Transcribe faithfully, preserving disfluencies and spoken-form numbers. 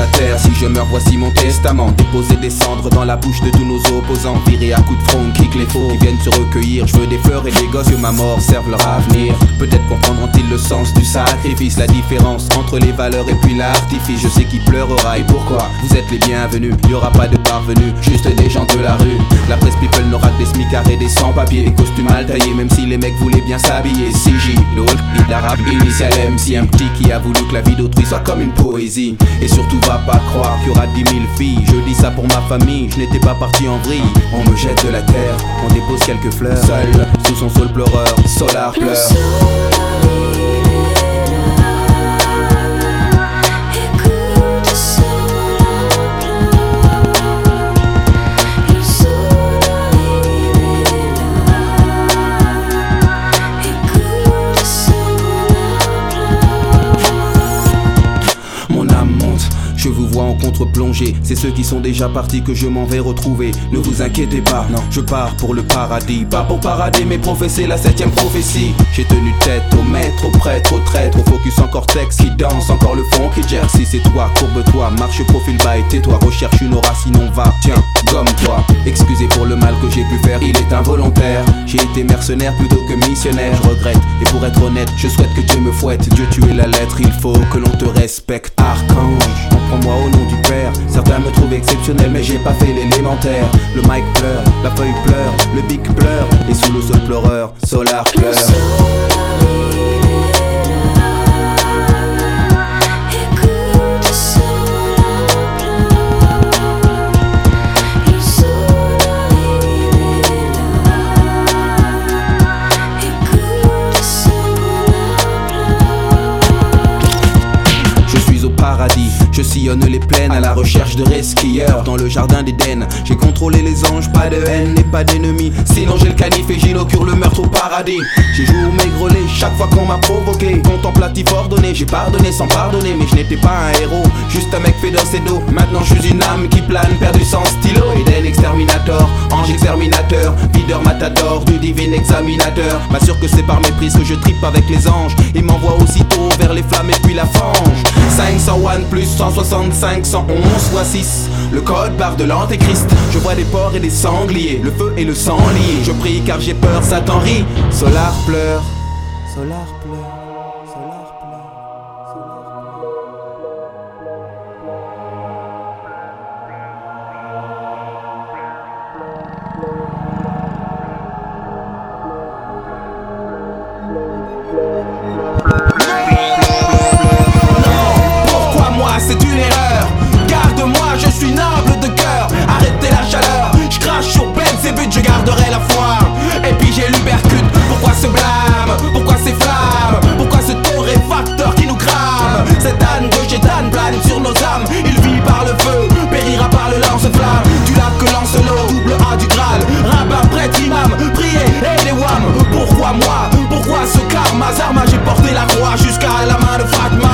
la terre. Si je meurs, voici mon testament. Déposer des cendres dans la bouche de tous nos opposants. Virer à coups de front, kick les faux qui viennent se recueillir. Je veux des fleurs et des gosses, que ma mort serve leur avenir. Peut-être comprendront-ils le sens du sacrifice, la différence entre les valeurs et puis l'artifice. Je sais qui pleurera et pourquoi. Vous êtes les bienvenus, y aura pas de parvenus, juste des gens de la rue. La presse people n'aura que des smicards et des sans-papiers, des costumes mal taillés, même si les mecs voulaient bien s'habiller. C J, le Hulk, l'arabe, initial M C, un petit qui a voulu que la vie d'autrui soit comme une poésie. Et surtout va pas croire qu'il y aura dix mille filles. Je dis ça pour ma famille, je n'étais pas parti en vrille. On me jette de la terre, on dépose quelques fleurs. Seul, sous son sol pleureur, Solar pleure. Je vous vois en contre-plongée, c'est ceux qui sont déjà partis que je m'en vais retrouver. Ne vous inquiétez pas, non, je pars pour le paradis. Pas pour parader mais professer la septième prophétie. J'ai tenu tête au maître, au prêtre, au traître, au focus en cortex qui danse, encore le fond qui gère. Si c'est toi, courbe-toi, marche profil bas et tais-toi. Recherche une aura sinon va, tiens, gomme-toi. Excusez pour le mal que j'ai pu faire, il est involontaire. J'ai été mercenaire plutôt que missionnaire, je regrette. Et pour être honnête, je souhaite que Dieu me fouette. Dieu tu es la lettre, il faut que l'on te respecte. Archange, prends-moi au nom du Père. Certains me trouvent exceptionnel mais j'ai pas fait l'élémentaire. Le mic pleure, la feuille pleure, le bic pleure. Et sous le sol pleureur, Solar pleure. Paradis, je sillonne les plaines à la recherche de resquilleurs dans le jardin d'Éden. J'ai contrôlé les anges, pas de haine et pas d'ennemis. Sinon j'ai le canif et j'inaugure le meurtre au paradis. J'ai joué au maigrelet chaque fois qu'on m'a provoqué. Contemplatif ordonné, j'ai pardonné sans pardonner. Mais je n'étais pas un héros, juste un mec fait d'os et d'eau. Maintenant je suis une âme qui plane, perdu sans stylo. Eden exterminator, ange exterminateur, videur matador du divin examinateur. M'assure que c'est par méprise que je tripe avec les anges. Et m'envoie aussitôt vers les flammes et puis la fange. cinq cent un plus cent soixante-cinq, cent onze fois six. Le code barre de l'antéchrist. Je vois des porcs et des sangliers, le feu et le sang liés. Je prie car j'ai peur, Satan rit. Solar pleure, Solar pleure, Solar pleure, Solar pleure. C'est une erreur, garde-moi, je suis noble de cœur. Arrêtez la chaleur, je crache sur Belzébuth, je garderai la foi. Et puis j'ai l'Ubercute, pourquoi ce blâme, pourquoi ces flammes, pourquoi ce torréfacteur qui nous crame. Cette âne de chétane plane sur nos âmes. Il vit par le feu, périra par le lance-flamme. Du lac que lance l'eau, double A du Graal. Rabbin, prêtre, imam, priez et les wham. Pourquoi moi, pourquoi ce karma, Zarma, j'ai porté la croix jusqu'à la main de Fatma.